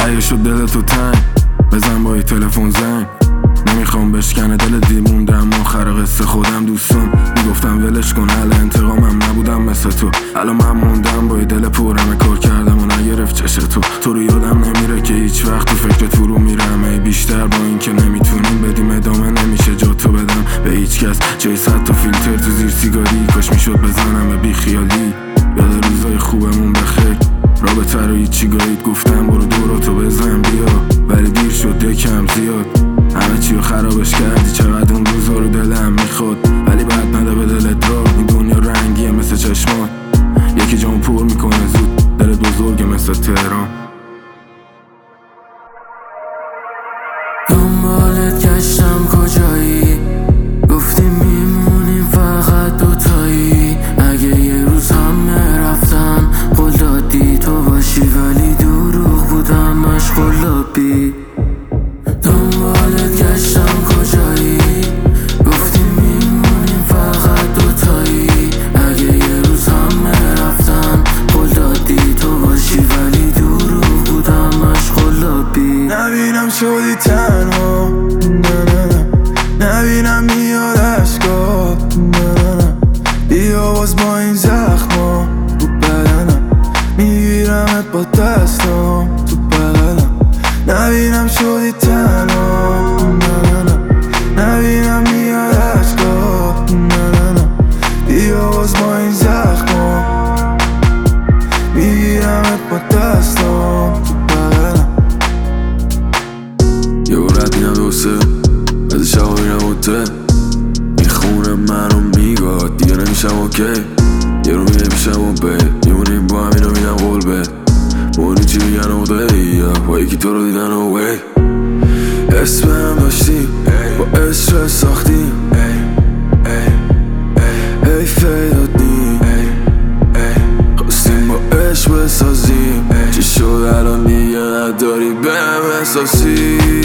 اگه شد دل تو تنگ بزن با تلفن زنگ. نمیخوام بشکنه دل دیموندم آخر قصه خودم دوستم میگفتم ولش کن اهل انتقامم نبودم مثل تو. الان من موندم با دل پرمه کار کردم و نگرفت چش تو رو یادم نمیره که هیچ وقت تو فکرت فرو میرم. ای بیشتر با این که نمیتونیم بدیم ادامه نمیشه جا تو بدم به هیچ کس. جای 100 تا فیلتر تو زیر سیگاری کاش میشد بزنم به بی خیالی. یاد روزای خوبمون بخیر رابطه رو هیچی گایید گفتم برو دوراتو بزن بیا ولی دیر شد یکم زیاد. همه چی رو خرابش کردی چقدر اون روزا رو دلم میخواد ولی بعد نده به دلت را. این دنیا رنگیه مثل چشمات یکی جامو پر میکنه زود دلت بزرگه مثل تهران. دنبالت گشتم کجایی گفتی میمونیم فقط دوتایی. اگه یه روز همه رفتن قول دادی تو باشی ولی دروغ بودم مشغول لابی. دنبالت گشتم کجایی گفتی میمونیم فقط دوتایی. اگه یه روز همه رفتن قول دادی تو باشی ولی دروغ بودم مشغول لابی. نبینم شدی تنها نه نه نه نبینم میاد اشکات نه نه بیا باز با این زخما تو بدنم میگیرمت با دستام تو بغلم. نبینم شدی تنها نه نه نه نبینم میاد اشکات نه نه نه بیا باز با این زخما میگیرمت با دستام تو بغلم. یه رد میرم دوسته از شبا میرم اوته میخونه منو میگاد دیگه نمیشم اوکی. یه رو میشم و به میمونیم با هم اینو میدم قول به مونی چی میگن و دهیا با یکی تو رو دیدن و وی اسم هم داشتیم با عشق ساختیم ای فیدادیم خواستیم با عشق بسازیم چی شد الان دیگه نداری به هم احساسی.